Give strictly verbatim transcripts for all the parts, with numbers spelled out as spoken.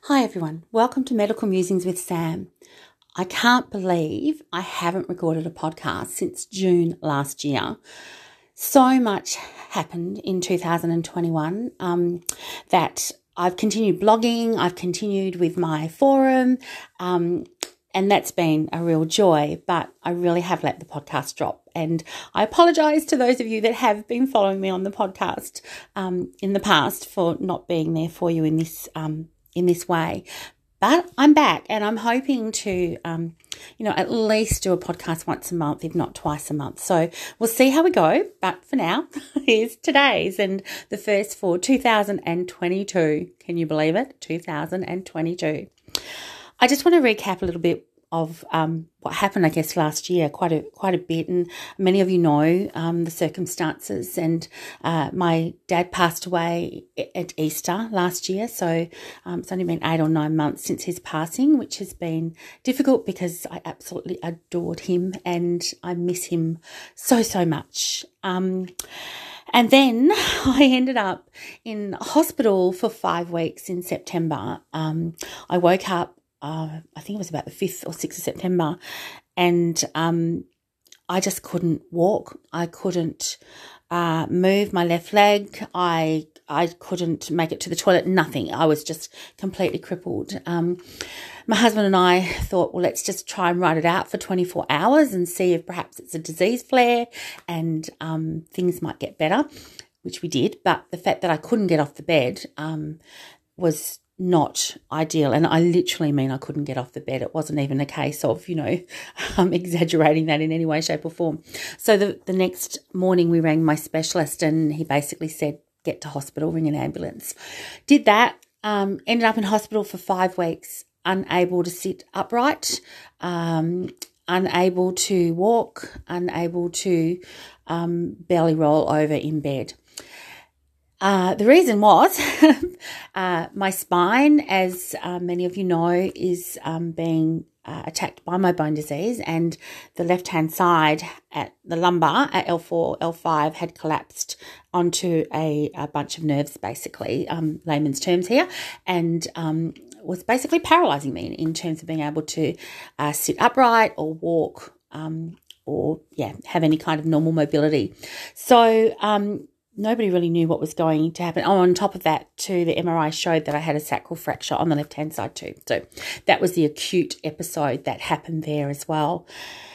Hi everyone, welcome to Medical Musings with Sam. I can't believe I haven't recorded a podcast since June last year. So much happened in two thousand twenty-one um, that I've continued blogging, I've continued with my forum, um, and that's been a real joy, but I really have let the podcast drop. And I apologise to those of you that have been following me on the podcast um, in the past for not being there for you in this um in this way. But I'm back and I'm hoping to, um, you know, at least do a podcast once a month, if not twice a month. So we'll see how we go. But for now, here's today's and the first for two thousand twenty-two. Can you believe it? two thousand twenty-two. I just want to recap a little bit of um, what happened, I guess, last year, quite a quite a bit. And many of you know um, the circumstances. And uh, my dad passed away at Easter last year. So um, it's only been eight or nine months since his passing, which has been difficult because I absolutely adored him and I miss him so, so much. Um, and then I ended up in hospital for five weeks in September. Um, I woke up Uh, I think it was about the fifth or sixth of September, and um, I just couldn't walk. I couldn't uh, move my left leg. I I couldn't make it to the toilet, nothing. I was just completely crippled. Um, my husband and I thought, well, let's just try and ride it out for twenty-four hours and see if perhaps it's a disease flare and um, things might get better, which we did. But the fact that I couldn't get off the bed um, was not ideal. And I literally mean I couldn't get off the bed. It wasn't even a case of, you know, um, exaggerating that in any way, shape or form. So the, the next morning we rang my specialist and he basically said, get to hospital, ring an ambulance. Did that, um, ended up in hospital for five weeks, unable to sit upright, um, unable to walk, unable to um, barely roll over in bed. Uh, the reason was uh, my spine, as uh, many of you know, is um, being uh, attacked by my bone disease, and the left-hand side at the lumbar at L four, L five had collapsed onto a, a bunch of nerves, basically, um, layman's terms here, and um, was basically paralysing me in, in terms of being able to uh, sit upright or walk um, or, yeah, have any kind of normal mobility. So, um nobody really knew what was going to happen. Oh, on top of that, too, the M R I showed that I had a sacral fracture on the left-hand side too. So that was the acute episode that happened there as well.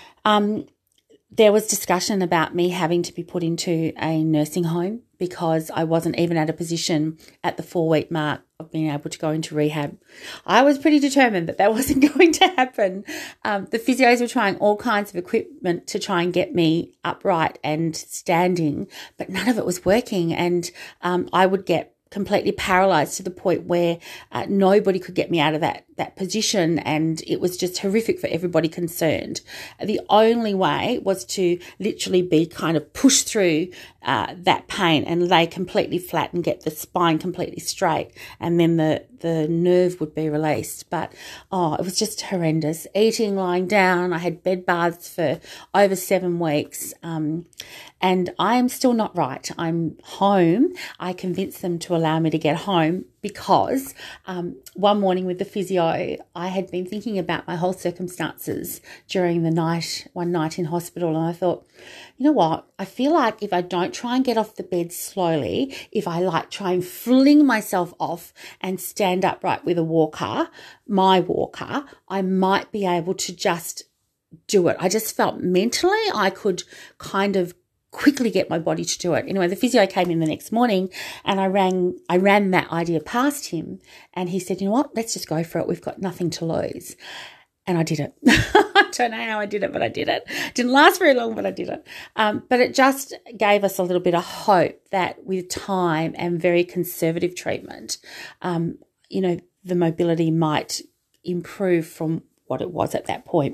Um, there was discussion about me having to be put into a nursing home because I wasn't even at a position at the four-week mark of being able to go into rehab. I was pretty determined that that wasn't going to happen. Um, the physios were trying all kinds of equipment to try and get me upright and standing, but none of it was working. And um, I would get completely paralysed to the point where uh, nobody could get me out of that that position, and it was just horrific for everybody concerned. The only way was to literally be kind of pushed through uh, that pain and lay completely flat and get the spine completely straight, and then the the nerve would be released. But oh, it was just horrendous. Eating, lying down. I had bed baths for over seven weeks, um, and I am still not right. I'm home. I convinced them to allow me to get home because um, one morning with the physio, I had been thinking about my whole circumstances during the night, one night in hospital, and I thought, you know what, I feel like if I don't try and get off the bed slowly, if I like try and fling myself off and stand upright with a walker, my walker, I might be able to just do it. I just felt mentally I could kind of quickly get my body to do it. Anyway, the physio came in the next morning and I rang, I ran that idea past him and he said, you know what, let's just go for it. We've got nothing to lose. And I did it. I don't know how I did it, but I did it. Didn't last very long, but I did it. Um, but it just gave us a little bit of hope that with time and very conservative treatment, um, you know, the mobility might improve from what it was at that point.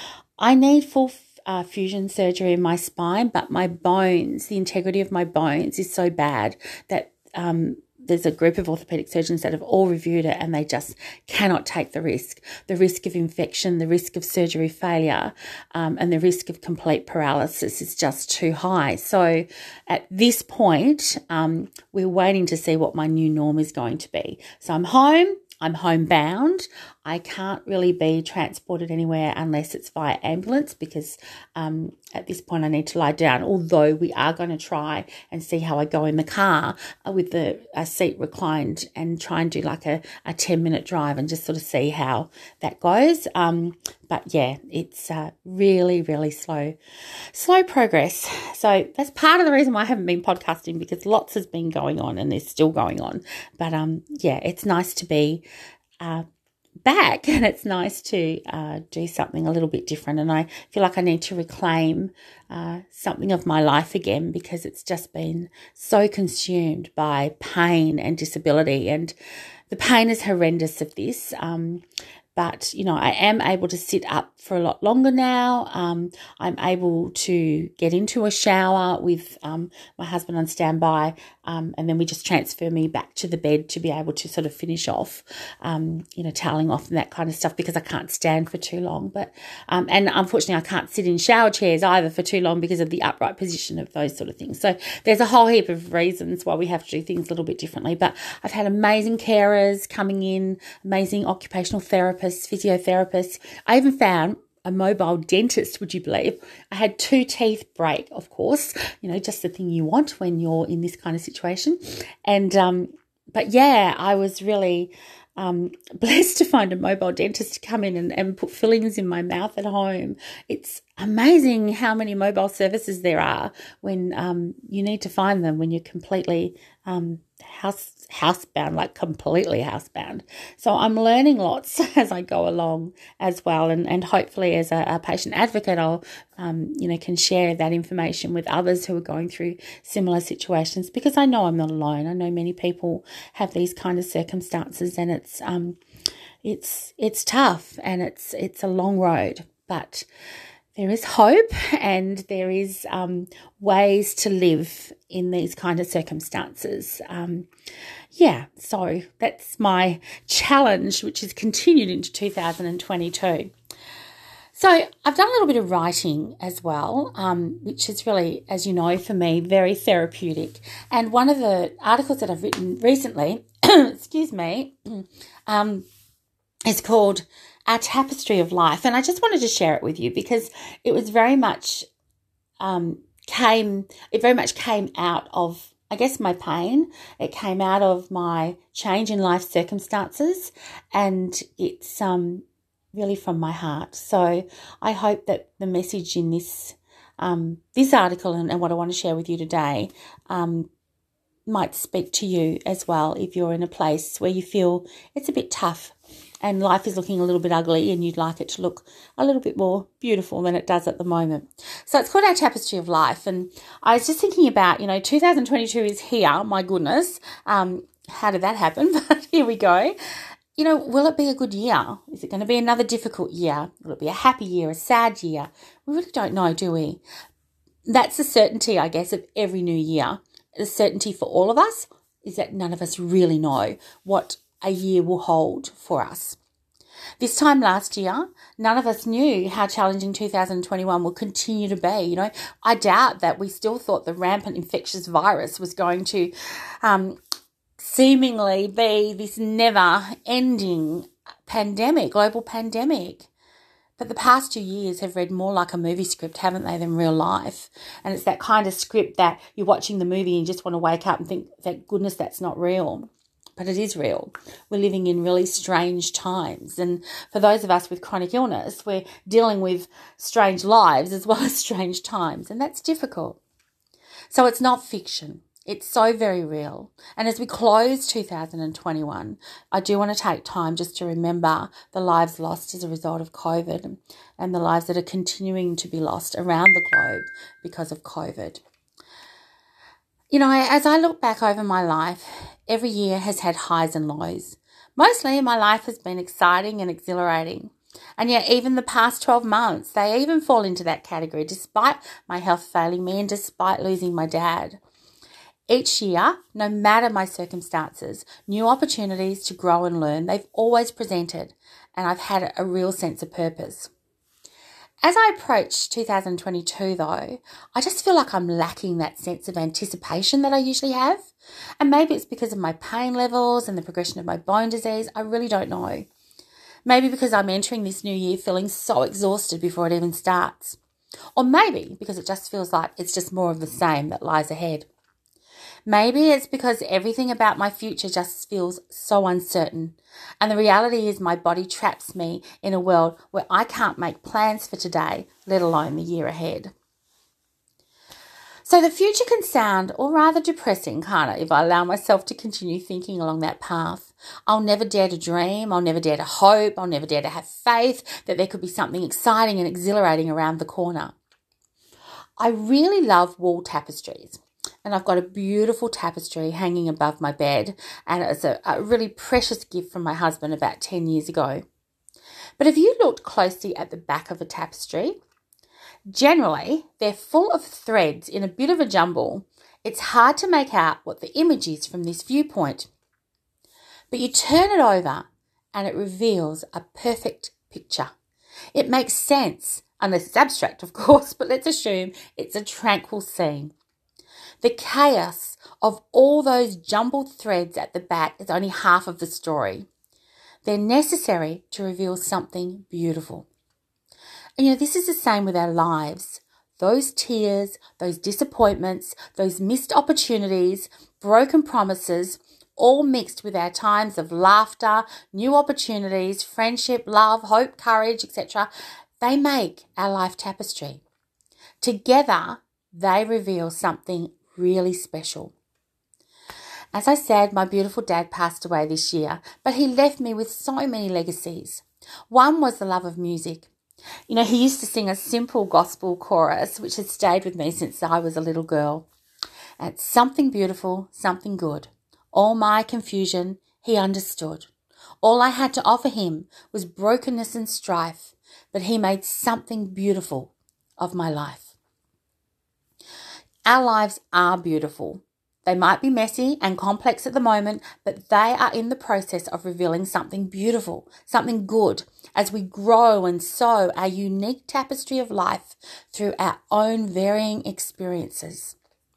I need full Uh, fusion surgery in my spine, but my bones, the integrity of my bones is so bad that um, there's a group of orthopedic surgeons that have all reviewed it and they just cannot take the risk. The risk of infection, the risk of surgery failure, um, and the risk of complete paralysis is just too high. So at this point, um, we're waiting to see what my new norm is going to be. So I'm home. I'm homebound. I can't really be transported anywhere unless it's via ambulance because um, at this point I need to lie down, although we are going to try and see how I go in the car uh, with the uh, seat reclined and try and do like a, a ten-minute drive and just sort of see how that goes. Um, but, yeah, it's uh, really, really slow, slow progress. So that's part of the reason why I haven't been podcasting because lots has been going on and is still going on. But, um, yeah, it's nice to be uh, back and it's nice to uh, do something a little bit different. And I feel like I need to reclaim uh, something of my life again because it's just been so consumed by pain and disability. And the pain is horrendous of this. Um, But, you know, I am able to sit up for a lot longer now. Um, I'm able to get into a shower with um, my husband on standby, um, and then we just transfer me back to the bed to be able to sort of finish off, um, you know, toweling off and that kind of stuff because I can't stand for too long. But um, and unfortunately, I can't sit in shower chairs either for too long because of the upright position of those sort of things. So there's a whole heap of reasons why we have to do things a little bit differently. But I've had amazing carers coming in, amazing occupational therapists, physiotherapists. I even found a mobile dentist, would you believe? I had two teeth break, of course, you know, just the thing you want when you're in this kind of situation. And, um, but yeah, I was really um, blessed to find a mobile dentist to come in and, and put fillings in my mouth at home. It's amazing how many mobile services there are when um, you need to find them when you're completely um, house housebound, like completely housebound. So I'm learning lots as I go along as well, and, and hopefully as a, a patient advocate, I'll um, you know can share that information with others who are going through similar situations because I know I'm not alone. I know many people have these kind of circumstances, and it's um it's it's tough and it's it's a long road, but there is hope and there is um, ways to live in these kind of circumstances. Um, yeah, so that's my challenge, which has continued into two thousand twenty-two. So I've done a little bit of writing as well, um, which is really, as you know, for me, very therapeutic. And one of the articles that I've written recently, excuse me, um, is called Our Tapestry of Life. And I just wanted to share it with you because it was very much um, came, it very much came out of, I guess, my pain. It came out of my change in life circumstances, and it's um, really from my heart. So I hope that the message in this um, this article and, and what I want to share with you today um, might speak to you as well if you're in a place where you feel it's a bit tough and life is looking a little bit ugly and you'd like it to look a little bit more beautiful than it does at the moment. So it's called Our Tapestry of Life. And I was just thinking about, you know, two thousand twenty-two is here. My goodness. Um, how did that happen? But here we go. You know, will it be a good year? Is it going to be another difficult year? Will it be a happy year, a sad year? We really don't know, do we? That's the certainty, I guess, of every new year. The certainty for all of us is that none of us really know what a year will hold for us. This time last year, none of us knew how challenging two thousand twenty-one will continue to be. You know, I doubt that we still thought the rampant infectious virus was going to um, seemingly be this never-ending pandemic, global pandemic. But the past two years have read more like a movie script, haven't they, than real life? And it's that kind of script that you're watching the movie and you just want to wake up and think, thank goodness that's not real. But it is real. We're living in really strange times. And for those of us with chronic illness, we're dealing with strange lives as well as strange times. And that's difficult. So it's not fiction. It's so very real. And as we close two thousand twenty-one, I do want to take time just to remember the lives lost as a result of COVID and the lives that are continuing to be lost around the globe because of COVID. You know, as I look back over my life, every year has had highs and lows. Mostly my life has been exciting and exhilarating. And yet even the past twelve months, they even fall into that category, despite my health failing me and despite losing my dad. Each year, no matter my circumstances, new opportunities to grow and learn, they've always presented, and I've had a real sense of purpose. As I approach two thousand twenty-two though, I just feel like I'm lacking that sense of anticipation that I usually have. And maybe it's because of my pain levels and the progression of my bone disease. I really don't know. Maybe because I'm entering this new year feeling so exhausted before it even starts. Or maybe because it just feels like it's just more of the same that lies ahead. Maybe it's because everything about my future just feels so uncertain. And the reality is my body traps me in a world where I can't make plans for today, let alone the year ahead. So the future can sound, or rather depressing, can't it, if I allow myself to continue thinking along that path. I'll never dare to dream, I'll never dare to hope, I'll never dare to have faith that there could be something exciting and exhilarating around the corner. I really love wall tapestries. And I've got a beautiful tapestry hanging above my bed, and it's a, a really precious gift from my husband about ten years ago. But if you looked closely at the back of a tapestry, generally they're full of threads in a bit of a jumble. It's hard to make out what the image is from this viewpoint. But you turn it over and it reveals a perfect picture. It makes sense, unless it's abstract, of course, but let's assume it's a tranquil scene. The chaos of all those jumbled threads at the back is only half of the story. They're necessary to reveal something beautiful. And you know, this is the same with our lives. Those tears, those disappointments, those missed opportunities, broken promises, all mixed with our times of laughter, new opportunities, friendship, love, hope, courage, et cetera, they make our life tapestry. Together, they reveal something really special. As I said, my beautiful dad passed away this year, but he left me with so many legacies. One was the love of music. You know, he used to sing a simple gospel chorus, which has stayed with me since I was a little girl. And it's something beautiful, something good. All my confusion, he understood. All I had to offer him was brokenness and strife, but he made something beautiful of my life. Our lives are beautiful. They might be messy and complex at the moment, but they are in the process of revealing something beautiful, something good, as we grow and sew our unique tapestry of life through our own varying experiences.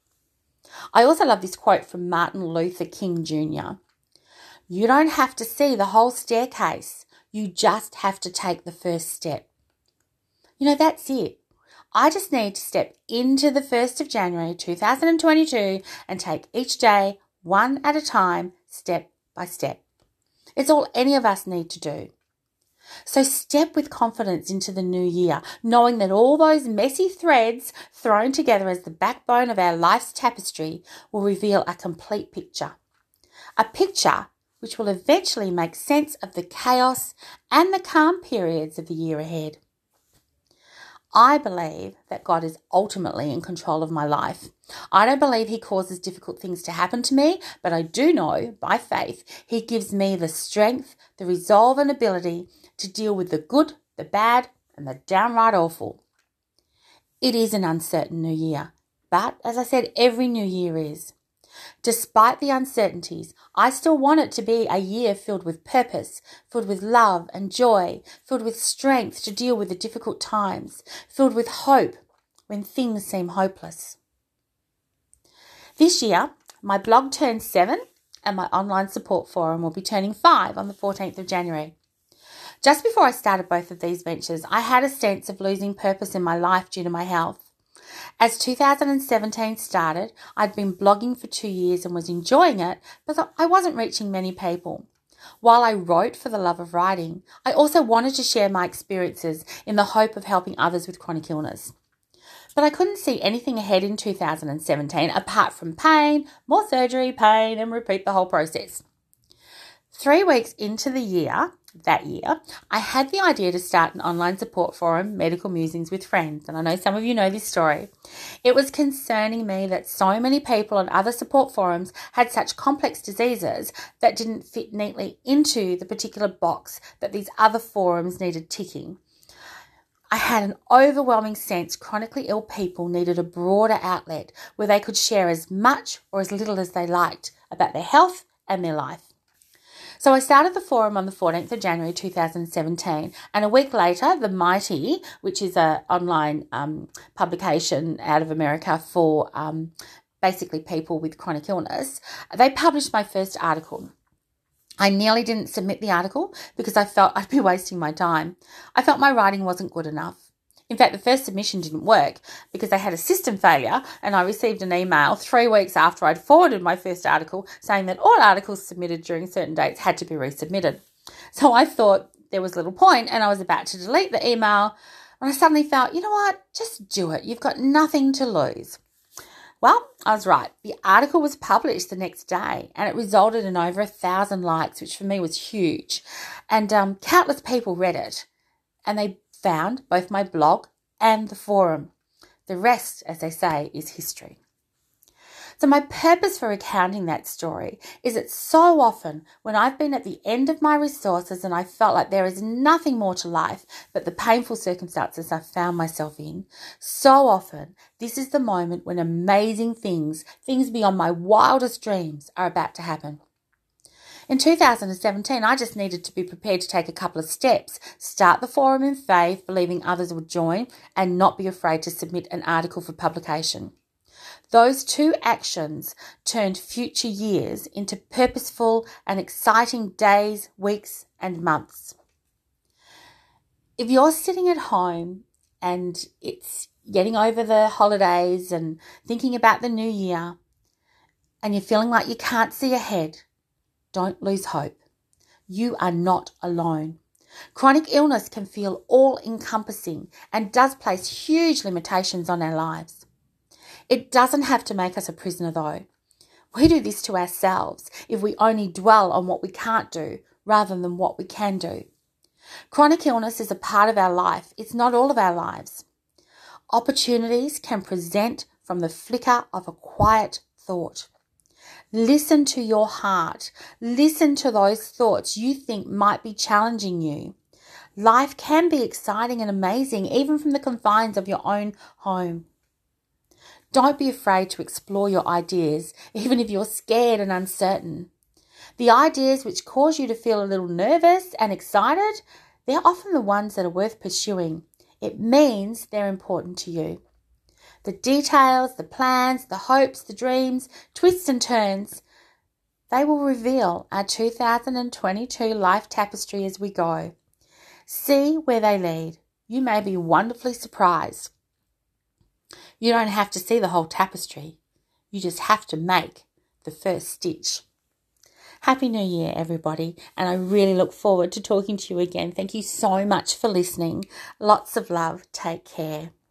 I also love this quote from Martin Luther King Junior You don't have to see the whole staircase. You just have to take the first step. You know, that's it. I just need to step into the first of January two thousand twenty-two and take each day one at a time, step by step. It's all any of us need to do. So step with confidence into the new year, knowing that all those messy threads thrown together as the backbone of our life's tapestry will reveal a complete picture. A picture which will eventually make sense of the chaos and the calm periods of the year ahead. I believe that God is ultimately in control of my life. I don't believe he causes difficult things to happen to me, but I do know, by faith, he gives me the strength, the resolve and ability to deal with the good, the bad, and the downright awful. It is an uncertain new year, but as I said, every new year is. Despite the uncertainties, I still want it to be a year filled with purpose, filled with love and joy, filled with strength to deal with the difficult times, filled with hope when things seem hopeless. This year, my blog turned seven and my online support forum will be turning five on the fourteenth of January. Just before I started both of these ventures, I had a sense of losing purpose in my life due to my health. As two thousand seventeen started, I'd been blogging for two years and was enjoying it, but I wasn't reaching many people. While I wrote for the love of writing, I also wanted to share my experiences in the hope of helping others with chronic illness. But I couldn't see anything ahead in two thousand seventeen apart from pain, more surgery, pain, and repeat the whole process. Three weeks into the year, that year, I had the idea to start an online support forum, Medical Musings with Friends, and I know some of you know this story. It was concerning me that so many people on other support forums had such complex diseases that didn't fit neatly into the particular box that these other forums needed ticking. I had an overwhelming sense chronically ill people needed a broader outlet where they could share as much or as little as they liked about their health and their life. So I started the forum on the fourteenth of January two thousand seventeen, and a week later, The Mighty, which is an online um, publication out of America for um, basically people with chronic illness, they published my first article. I nearly didn't submit the article because I felt I'd be wasting my time. I felt my writing wasn't good enough. In fact, the first submission didn't work because they had a system failure, and I received an email three weeks after I'd forwarded my first article saying that all articles submitted during certain dates had to be resubmitted. So I thought there was little point, and I was about to delete the email when I suddenly felt, you know what, just do it. You've got nothing to lose. Well, I was right. The article was published the next day, and it resulted in over a thousand likes, which for me was huge. And um, countless people read it, and they found both my blog and the forum. The rest, as they say, is history. So my purpose for recounting that story is that so often when I've been at the end of my resources and I felt like there is nothing more to life but the painful circumstances I've found myself in, so often this is the moment when amazing things, things beyond my wildest dreams, are about to happen. In two thousand seventeen, I just needed to be prepared to take a couple of steps, start the forum in faith, believing others would join, and not be afraid to submit an article for publication. Those two actions turned future years into purposeful and exciting days, weeks, and months. If you're sitting at home and it's getting over the holidays and thinking about the new year, and you're feeling like you can't see ahead, don't lose hope. You are not alone. Chronic illness can feel all-encompassing and does place huge limitations on our lives. It doesn't have to make us a prisoner, though. We do this to ourselves if we only dwell on what we can't do rather than what we can do. Chronic illness is a part of our life. It's not all of our lives. Opportunities can present from the flicker of a quiet thought. Listen to your heart. Listen to those thoughts you think might be challenging you. Life can be exciting and amazing, even from the confines of your own home. Don't be afraid to explore your ideas, even if you're scared and uncertain. The ideas which cause you to feel a little nervous and excited, they're often the ones that are worth pursuing. It means they're important to you. The details, the plans, the hopes, the dreams, twists and turns, they will reveal our two thousand twenty-two life tapestry as we go. See where they lead. You may be wonderfully surprised. You don't have to see the whole tapestry. You just have to make the first stitch. Happy New Year, everybody, and I really look forward to talking to you again. Thank you so much for listening. Lots of love. Take care.